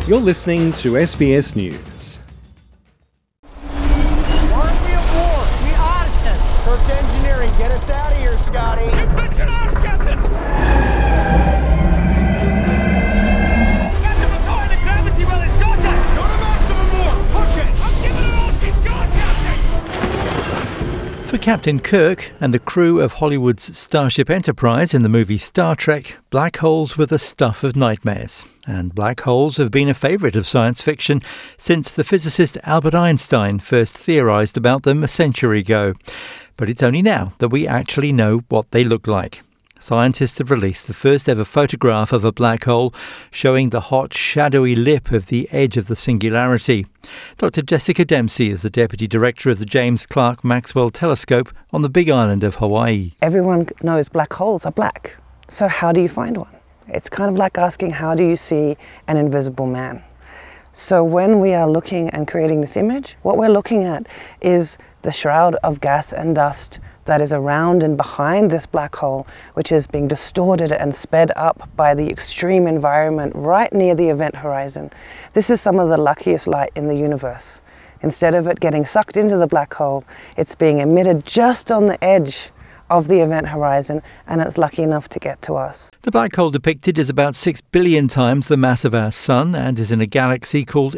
You're listening to SBS News. Aren't we at war? We are, sir. Kirk Engineering, get us out of here, Scotty. You bet your ass, Captain! Get him a toy in the gravity well, it's got us! Go to maximum more, push it! I'm giving her all she's got, Captain! For Captain Kirk and the crew of Hollywood's Starship Enterprise in the movie Star Trek, black holes were the stuff of nightmares. And black holes have been a favourite of science fiction since the physicist Albert Einstein first theorised about them a century ago. But it's only now that we actually know what they look like. Scientists have released the first ever photograph of a black hole showing the hot, shadowy lip of the edge of the singularity. Dr. Jessica Dempsey is the Deputy Director of the James Clerk Maxwell Telescope on the Big Island of Hawaii. Everyone knows black holes are black. So how do you find one? It's kind of like asking, how do you see an invisible man? So when we are looking and creating this image, what we're looking at is the shroud of gas and dust that is around and behind this black hole, which is being distorted and sped up by the extreme environment right near the event horizon. This is some of the luckiest light in the universe. Instead of it getting sucked into the black hole, it's being emitted just on the edge of the event horizon, and it's lucky enough to get to us. The black hole depicted is about 6 billion times the mass of our Sun and is in a galaxy called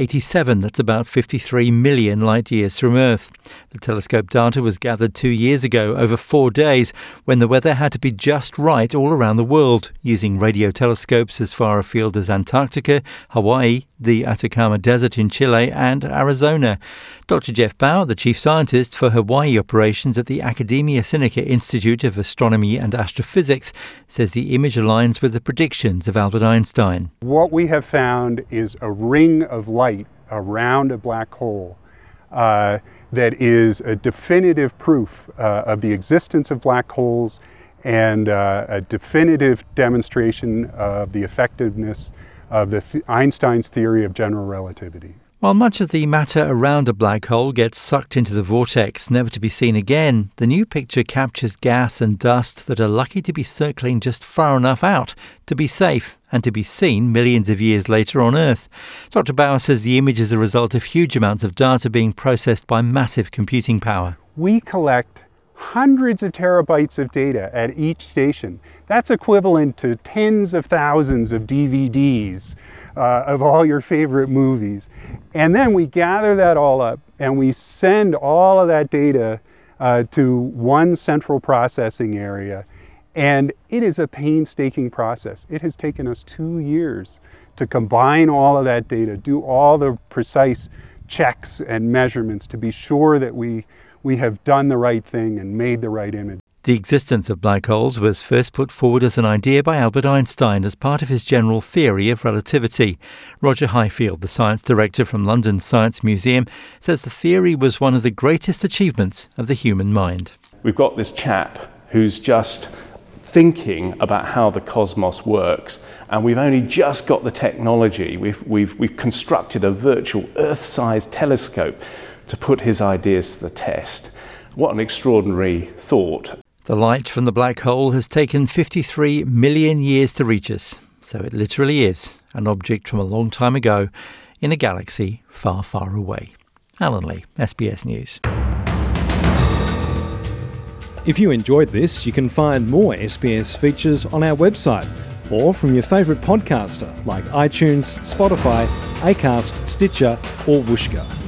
M87 that's about 53 million light years from Earth. The telescope data was gathered 2 years ago over 4 days when the weather had to be just right all around the world, using radio telescopes as far afield as Antarctica, Hawaii, the Atacama Desert in Chile and Arizona. Dr. Jeff Bauer, the chief scientist for Hawaii operations at the Academia Sinica Institute of Astronomy and Astrophysics, says the image aligns with the predictions of Albert Einstein. What we have found is a ring of light around a black hole that is a definitive proof of the existence of black holes and a definitive demonstration of the effectiveness of Einstein's theory of general relativity. While much of the matter around a black hole gets sucked into the vortex, never to be seen again, the new picture captures gas and dust that are lucky to be circling just far enough out to be safe and to be seen millions of years later on Earth. Dr. Bauer says the image is a result of huge amounts of data being processed by massive computing power. We collect hundreds of terabytes of data at each station. That's equivalent to tens of thousands of DVDs of all your favorite movies. And then we gather that all up and we send all of that data to one central processing area. And it is a painstaking process. It has taken us 2 years to combine all of that data, do all the precise checks and measurements to be sure that we have done the right thing and made the right image. The existence of black holes was first put forward as an idea by Albert Einstein as part of his general theory of relativity. Roger Highfield, the science director from London's Science Museum, says the theory was one of the greatest achievements of the human mind. We've got this chap who's just thinking about how the cosmos works, and we've only just got the technology. We've constructed a virtual Earth-sized telescope to put his ideas to the test. What an extraordinary thought. The light from the black hole has taken 53 million years to reach us, so it literally is an object from a long time ago in a galaxy far, far away. Alan Lee, SBS News. If you enjoyed this, you can find more SBS features on our website or from your favourite podcaster like iTunes, Spotify, Acast, Stitcher or Whooshkaa.